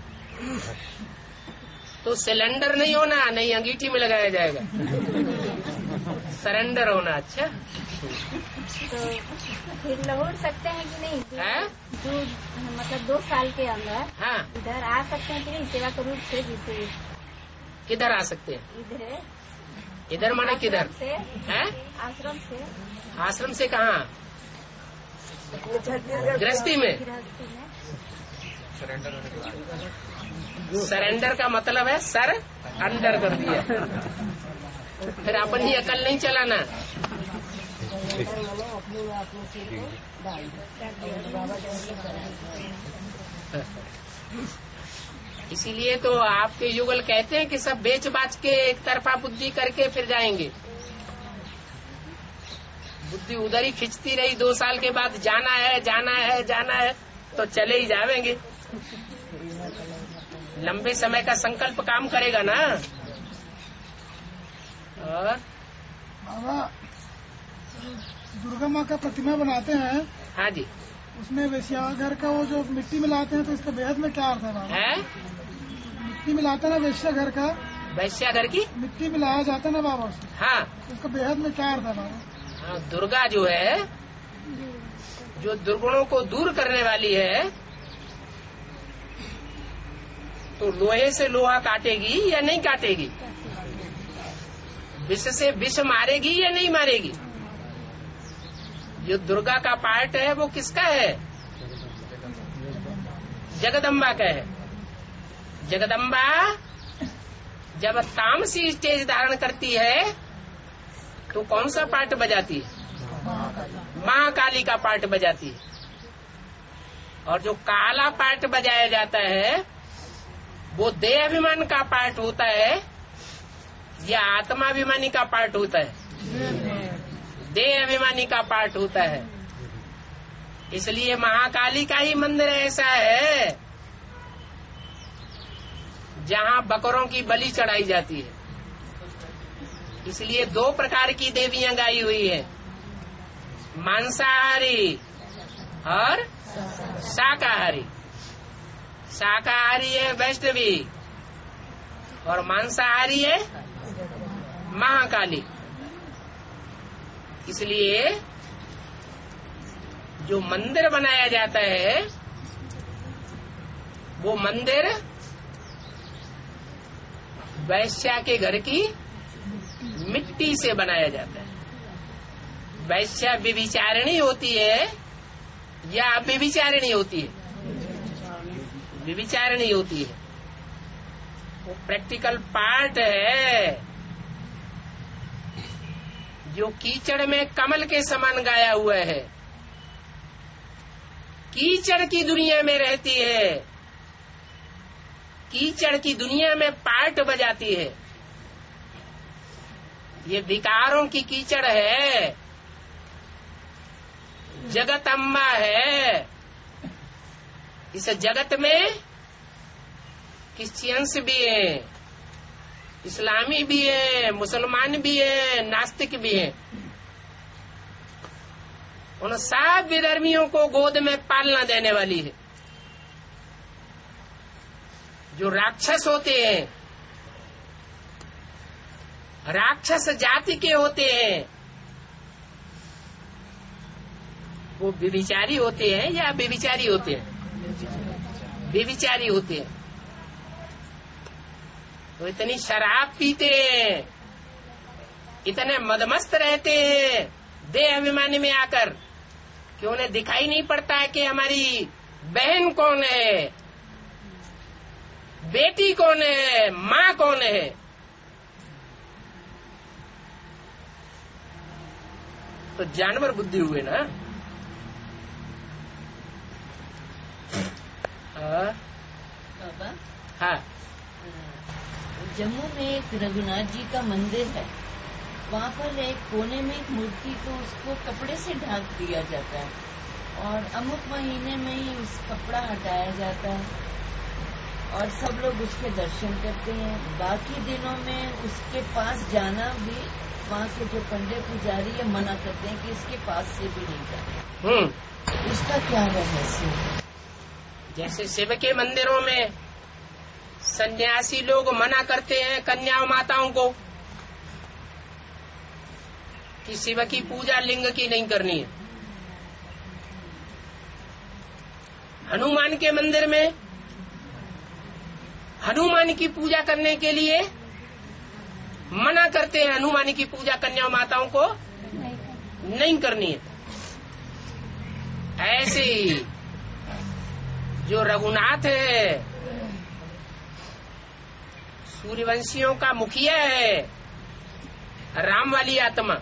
तो सिलेंडर नहीं होना, नहीं अंगीठी में लगाया जाएगा। सरेंडर होना। अच्छा, तो फिर लौट सकते हैं कि नहीं? है? जो मतलब दो साल के अंदर हाँ, इधर आ सकते हैं कि नहीं सेवा के रूप से? जिसे किधर आ सकते हैं? इधर इधर माने किधर आश्रम से है? आश्रम से आश्रम से कहाँ? गृहस्थी में। गृहस्थी में सरेंडर का मतलब है सर अंडर कर दिया। फिर अपन ही अकल नहीं चलाना। इसीलिए तो आपके युगल कहते हैं कि सब बेच बाच के एक तरफा बुद्धि करके फिर जाएंगे। बुद्धि उधर ही खिंचती रही, दो साल के बाद जाना है जाना है जाना है तो चले ही जावेंगे। लंबे समय का संकल्प काम करेगा ना। और बाबा दुर्गा माँ का प्रतिमा बनाते हैं, हाँ जी, उसमें वैश्या घर का वो जो मिट्टी मिलाते हैं तो इसका बेहद में क्या अर्थ है बाबा? है मिट्टी मिलाते हैं ना वैश्या घर का, वैश्या घर की। मिट्टी मिलाया जाता है ना बाबा उसमें, हाँ, तो उसका बेहद में क्या अर्थ है बाबा? हाँ, दुर्गा जो है, जो दुर्गुणों को दूर करने वाली है, तो लोहे से लोहा काटेगी या नहीं काटेगी? विष से विष मारेगी या नहीं मारेगी? जो दुर्गा का पार्ट है वो किसका है? जगदम्बा का है। जगदम्बा जब तामसी स्टेज धारण करती है तो कौन सा पार्ट बजाती है? महाकाली का पार्ट बजाती है। और जो काला पार्ट बजाया जाता है वो देह अभिमान का पार्ट होता है या आत्माभिमानी का पार्ट होता है? देह अभिमानी का पार्ट होता है। इसलिए महाकाली का ही मंदिर ऐसा है जहाँ बकरों की बलि चढ़ाई जाती है। इसलिए दो प्रकार की देवियां गाई हुई है, मांसाहारी और शाकाहारी। शाकाहारी है वैष्णवी और मांसाहारी है महाकाली। इसलिए जो मंदिर बनाया जाता है वो मंदिर वैश्या के घर की मिट्टी से बनाया जाता है। वैश्या व्यभिचारिणी होती है या अव्यभिचारिणी होती है? व्यभिचारिणी होती है। वो प्रैक्टिकल पार्ट है जो कीचड़ में कमल के समान गाया हुआ है। कीचड़ की दुनिया में रहती है, कीचड़ की दुनिया में पार्ट बजाती है। ये विकारों की कीचड़ है, जगत अम्बा है। इस जगत में क्रिश्चियंस भी है, इस्लामी भी है, मुसलमान भी है, नास्तिक भी है। उन सब विधर्मियों को गोद में पालना देने वाली है। जो राक्षस होते हैं, राक्षस जाति के होते हैं, वो व्यभिचारी होते हैं या व्यभिचारी होते हैं? व्यभिचारी होते हैं। तो इतनी शराब पीते हैं, इतने मदमस्त रहते हैं देह अभिमानी में आकर कि उन्हें दिखाई नहीं पड़ता है कि हमारी बहन कौन है, बेटी कौन है, माँ कौन है। तो जानवर बुद्धि हुए ना। बाबा, हाँ, जम्मू में एक रघुनाथ जी का मंदिर है। वहाँ पर एक कोने में एक मूर्ति को उसको कपड़े से ढक दिया जाता है और अमुक महीने में ही उस कपड़ा हटाया जाता है और सब लोग उसके दर्शन करते हैं। बाकी दिनों में उसके पास जाना भी वहाँ के जो पंडित पुजारी है मना करते हैं कि इसके पास से भी नहीं जाना। हम्म इसका क्या रहस्य है? जैसे शिव के मंदिरों में सन्यासी लोग मना करते हैं कन्या माताओं को कि शिव की पूजा लिंग की नहीं करनी है। हनुमान के मंदिर में हनुमान की पूजा करने के लिए मना करते हैं हनुमान की पूजा कन्या माताओं को नहीं करनी है। ऐसे ही जो रघुनाथ है, सूर्यवंशियों का मुखिया है, राम वाली आत्मा,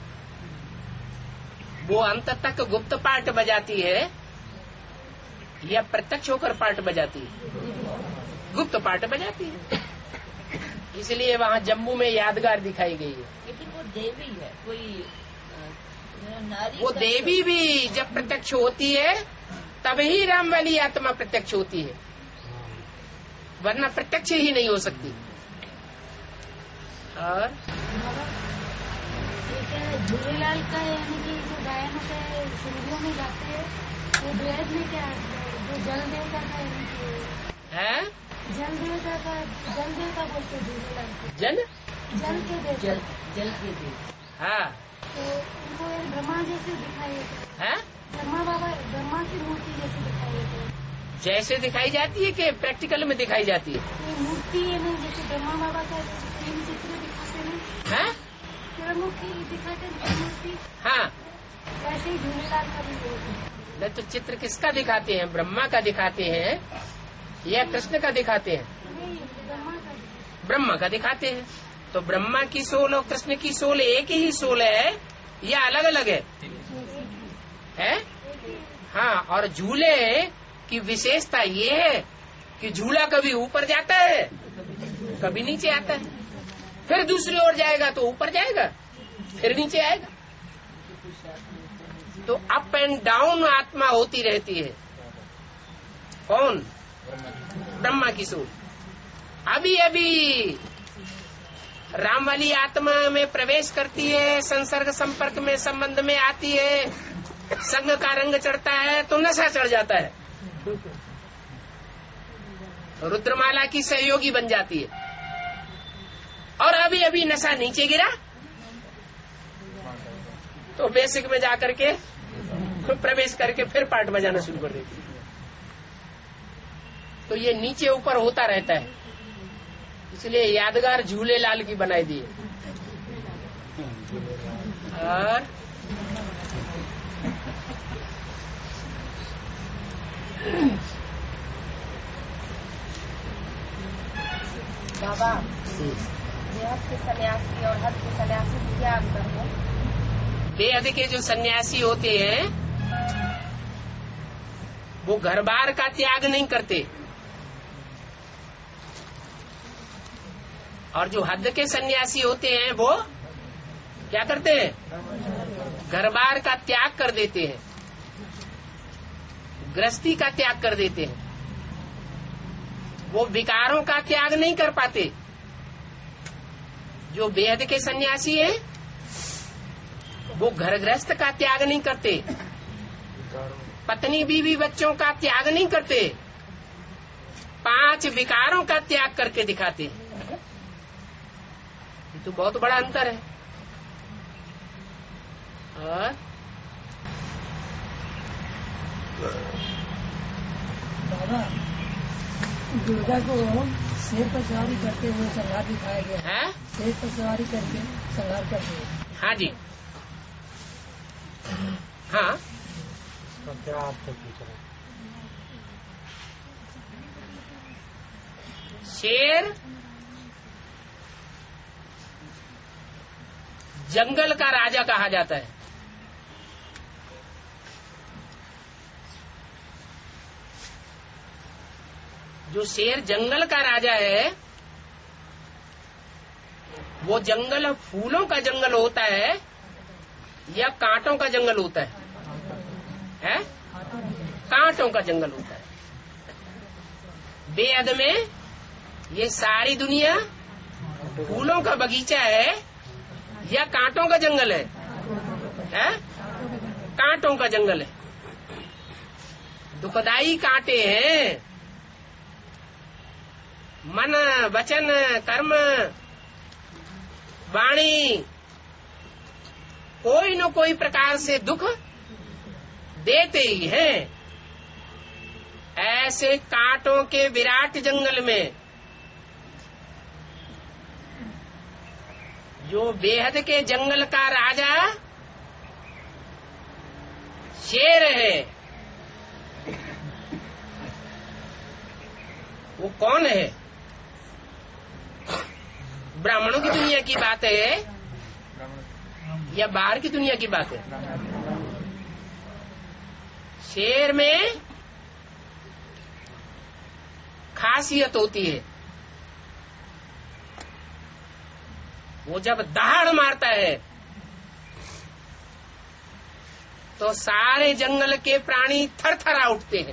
वो अंत तक गुप्त पार्ट बजाती है या प्रत्यक्ष होकर पार्ट बजाती है? गुप्त पार्ट बजाती है। इसलिए वहाँ जम्मू में यादगार दिखाई गई है। लेकिन वो देवी है, कोई अ, नारी वो का- देवी भी जब प्रत्यक्ष होती है तब ही राम वाली आत्मा प्रत्यक्ष होती है, वरना प्रत्यक्ष ही नहीं हो सकती। और ये क्या है, झूलेलाल का है, यानी कि जो गायनों के सुरभियों में गाते हैं, वो वेद में क्या है, जो जल देवता का, यानी कि है जल देवता का, जल देवता बोलते हैं झूलेलाल को, जन जल के देवता। जल जल के देव। हाँ तो उनको एक ब्रह्मा जैसे दिखाई देते, है ब्रह्मा बाबा ब्रह्मा की मूर्ति जैसे दिखाई देते। जैसे दिखाई जाती है कि प्रैक्टिकल में दिखाई जाती है? ये मूर्ति है ना, जैसे ब्रह्मा बाबा का तीन चित्र दिखाते हैं, है त्रिमुखी दिखाते हैं मूर्ति, हाँ। वैसे ही झूलेलाल का भी मूर्ति है। नहीं तो चित्र किसका दिखाते हैं? ब्रह्मा का दिखाते हैं या कृष्ण का दिखाते हैं? नहीं, ब्रह्मा का भी। ब्रह्मा का दिखाते हैं। तो ब्रह्मा की सोल और कृष्ण की सोल एक ही सोल है या अलग अलग है? है हाँ। और झूले की विशेषता ये है कि झूला कभी ऊपर जाता है, कभी नीचे आता है, फिर दूसरी ओर जाएगा तो ऊपर जाएगा, फिर नीचे आएगा। तो अप एंड डाउन आत्मा होती रहती है। कौन? ब्रह्मा की सोल। अभी अभी राम वाली आत्मा में प्रवेश करती है, संसर्ग संपर्क में संबंध में आती है, संग का रंग चढ़ता है तो नशा चढ़ जाता है, रुद्रमाला की सहयोगी बन जाती है। और अभी अभी नशा नीचे गिरा तो बेसिक में जाकर के प्रवेश करके फिर पार्ट बजाना शुरू कर देती है। तो ये नीचे ऊपर होता रहता है, इसलिए यादगार झूलेलाल की बनाई दी है। और बाबा, बेहद के सन्यासी और हद के सन्यासी में क्या अंतर है? बेहद के जो सन्यासी होते हैं वो घर बार का त्याग नहीं करते, और जो हद के सन्यासी होते हैं वो क्या करते हैं? घर बार का त्याग कर देते हैं, गृहस्थी का त्याग कर देते हैं। वो विकारों का त्याग नहीं कर पाते। जो बेहद के सन्यासी हैं वो घर गृहस्थ का त्याग नहीं करते, पत्नी बीवी बच्चों का त्याग नहीं करते, पांच विकारों का त्याग करके दिखाते हैं। ये तो बहुत बड़ा अंतर है। और बाबा, दुर्गा को शेर पर सवारी करते हुए संहार दिखाया गया है। है? शेर पर सवारी करके संहार करते हुए। हाँ जी, हाँ। शेर जंगल का राजा कहा जाता है। जो शेर जंगल का राजा है वो जंगल फूलों का जंगल होता है या कांटों का जंगल होता है? है? कांटों का जंगल होता है। बेअद में ये सारी दुनिया फूलों का बगीचा है या कांटों का जंगल है? है? कांटों का जंगल है। दुखदाई कांटे हैं, मन वचन कर्म वाणी कोई न कोई प्रकार से दुख देते ही हैं। ऐसे कांटों के विराट जंगल में जो बेहद के जंगल का राजा शेर है, वो कौन है? ब्राह्मणों की दुनिया की बात है या बाहर की दुनिया की बात है? शेर में खासियत होती है, वो जब दहाड़ मारता है तो सारे जंगल के प्राणी थरथरा उठते हैं।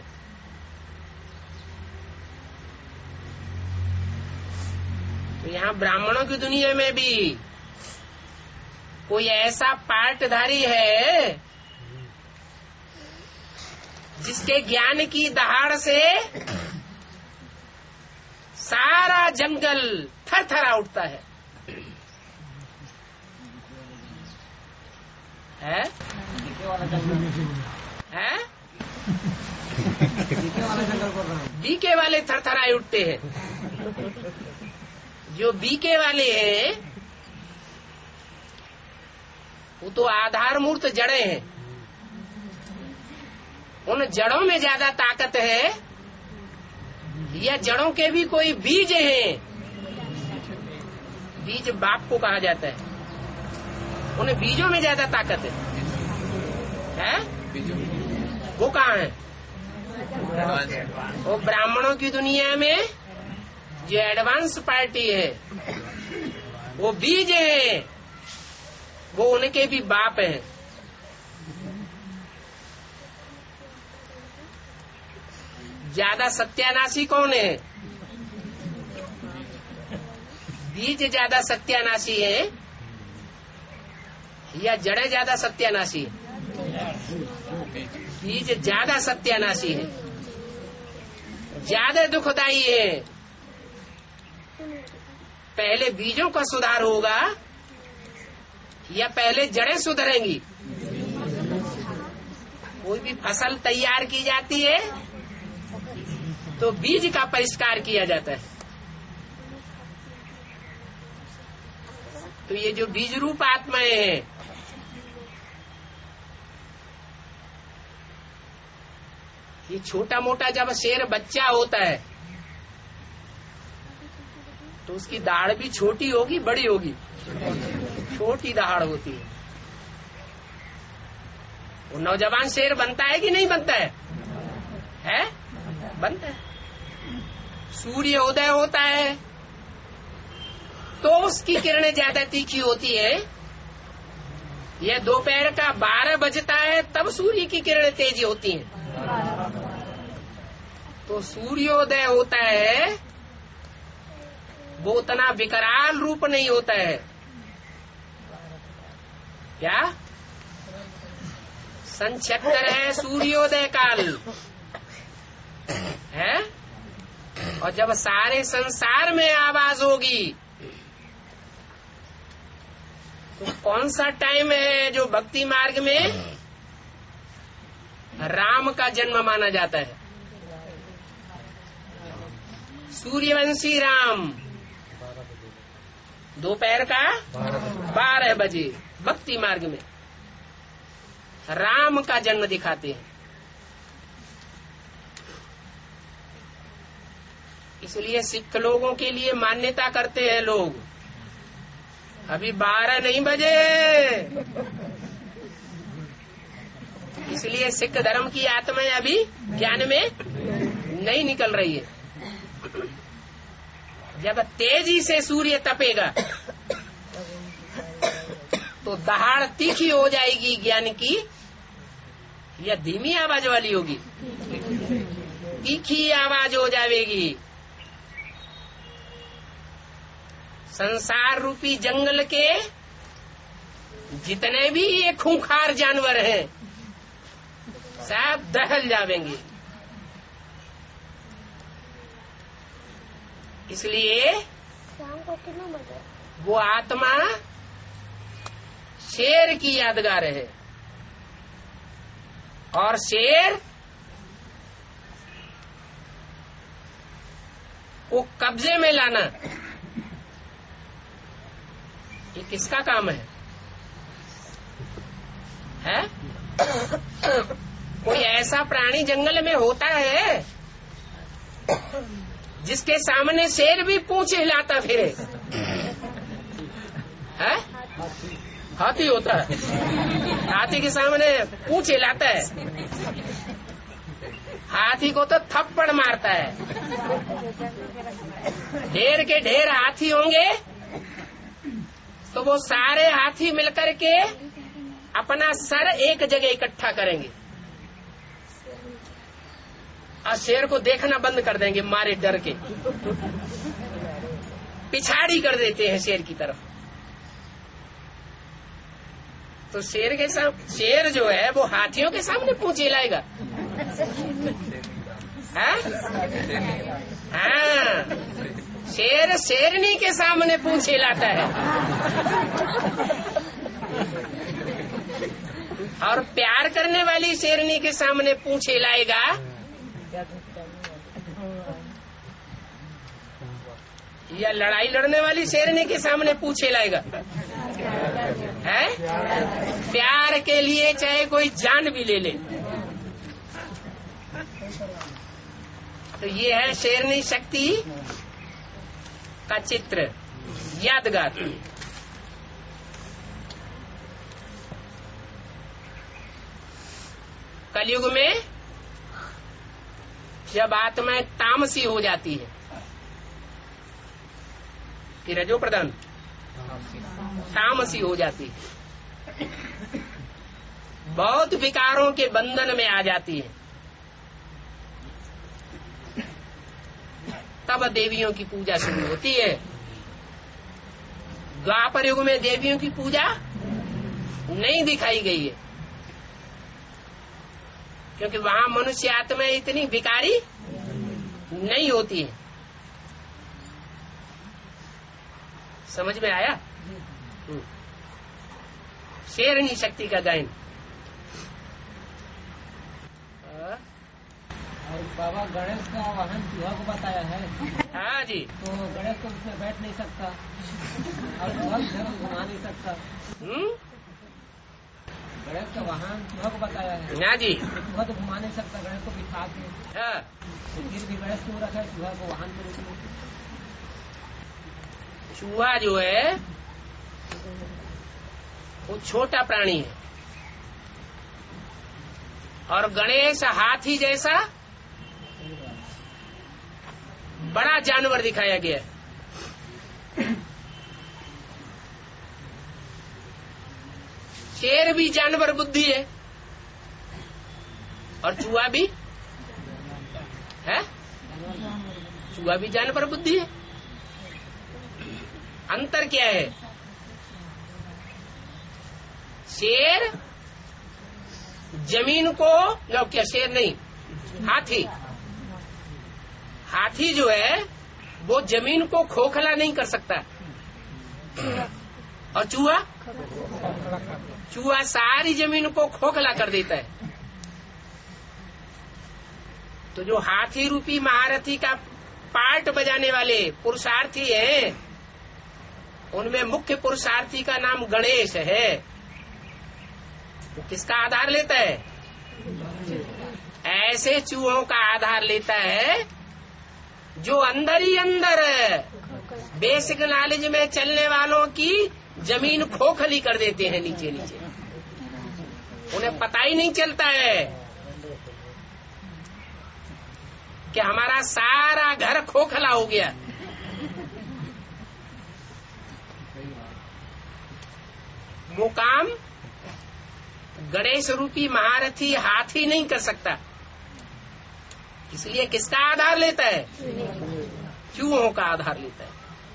तो यहाँ ब्राह्मणों की दुनिया में भी कोई ऐसा पाटधारी है जिसके ज्ञान की दहाड़ से सारा जंगल थरथरा उठता है, है? है? बीके वाले थरथराए उठते हैं। जो बीके वाले हैं वो तो आधार मूर्त जड़ें हैं, उन जड़ों में ज्यादा ताकत है या जड़ों के भी कोई बीज हैं? बीज बाप को कहा जाता है, उन बीजों में ज्यादा ताकत है, है? वो कहाँ है? वो ब्राह्मणों की दुनिया में जो एडवांस पार्टी है वो बीज है, वो उनके भी बाप हैं। ज्यादा सत्यानाशी कौन है? बीज ज्यादा सत्यानाशी है या जड़ें ज्यादा सत्यानाशी है? बीज ज्यादा सत्यानाशी है, ज्यादा दुखदाई है। पहले बीजों का सुधार होगा या पहले जड़ें सुधरेंगी? कोई भी फसल तैयार की जाती है तो बीज का परिष्कार किया जाता है। तो ये जो बीज रूप आत्माएं हैं, ये छोटा मोटा जब शेर बच्चा होता है तो उसकी दाढ़ भी छोटी होगी बड़ी होगी? छोटी दाढ़ होती है। वो नौजवान शेर बनता है कि नहीं बनता है? है? बनता है। सूर्य उदय होता है तो उसकी किरणें ज्यादा तीखी होती है, यह दोपहर का बारह बजता है तब सूर्य की किरणें तेज होती हैं। तो सूर्योदय होता है वो उतना विकराल रूप नहीं होता है। क्या संक्षिप्तर है सूर्योदय काल है? और जब सारे संसार में आवाज होगी तो कौन सा टाइम है जो भक्ति मार्ग में राम का जन्म माना जाता है? सूर्यवंशी राम दोपहर का बारह बजे भक्ति मार्ग में राम का जन्म दिखाते हैं। इसलिए सिख लोगों के लिए मान्यता करते हैं लोग, अभी बारह नहीं बजे, इसलिए सिख धर्म की आत्माएं अभी ज्ञान में नहीं निकल रही है। जब तेजी से सूर्य तपेगा तो दहाड़ तीखी हो जाएगी ज्ञान की या धीमी आवाज वाली होगी? तीखी आवाज हो जाएगी। संसार रूपी जंगल के जितने भी ये खूंखार जानवर हैं सब दहल जाएंगे। इसलिए वो आत्मा शेर की यादगार है और शेर को कब्जे में लाना ये किसका काम है? है? कोई ऐसा प्राणी जंगल में होता है जिसके सामने शेर भी पूंछ हिलाता फिरे? है? हाथी होता है, हाथी के सामने पूंछ हिलाता है, हाथी को तो थप्पड़ मारता है। ढेर के ढेर हाथी होंगे तो वो सारे हाथी मिलकर के अपना सर एक जगह इकट्ठा करेंगे और शेर को देखना बंद कर देंगे, मारे डर के पिछाड़ी कर देते हैं शेर की तरफ। तो शेर के सामने, शेर जो है वो हाथियों के सामने पूंछ हिलाएगा? हाँ, शेर शेरनी के सामने पूंछ हिलाता है और प्यार करने वाली शेरनी के सामने पूंछ हिलाएगा या लड़ाई लड़ने वाली शेरनी के सामने पूंछ हिलाएगा? है? प्यार के लिए चाहे कोई जान भी ले ले। तो ये है शेरनी शक्ति का चित्र, यादगार। कलयुग में जब आत्मा तामसी हो जाती है कि रजो प्रधान तामसी हो जाती है, बहुत विकारों के बंधन में आ जाती है, तब देवियों की पूजा शुरू होती है। द्वापर युग में देवियों की पूजा नहीं दिखाई गई है क्योंकि वहां मनुष्य आत्मा इतनी विकारी नहीं होती है। समझ में आया? शेरनी शक्ति का गायन। और बाबा गणेश का वाहन चूहा को बताया है। हाँ जी। तो गणेश तो उसमें बैठ नहीं सकता और चूहा इधर घुमा नहीं सकता। हम्म गणेश का वाहन चूहा को बताया है। ना जी। तो चूहा तो घुमा नहीं सकता, गणेश को बिठा के। हाँ। तो फिर भी गणेश क्यों रखा है चूहा को वाहन के रूप में? चूहा जो है वो छोटा प्राणी है और गणेश हाथी जैसा बड़ा जानवर दिखाया गया है। शेर भी जानवर बुद्धि है और चूहा भी है, चूहा भी जानवर बुद्धि है। अंतर क्या है? शेर जमीन को, लो क्या शेर नहीं, हाथी, हाथी जो है वो जमीन को खोखला नहीं कर सकता और चूहा चूहा सारी जमीन को खोखला कर देता है। तो जो हाथी रूपी महारथी का पार्ट बजाने वाले पुरुषार्थी हैं, उनमें मुख्य पुरुषार्थी का नाम गणेश है। वो किसका आधार लेता है? ऐसे चूहों का आधार लेता है जो अंदर ही अंदर बेसिक नॉलेज में चलने वालों की जमीन खोखली कर देते हैं नीचे नीचे, उन्हें पता ही नहीं चलता है कि हमारा सारा घर खोखला हो गया। वो काम गणेश रूपी महारथी हाथी नहीं कर सकता, इसलिए किसका आधार लेता है? चूहों का आधार लेता है।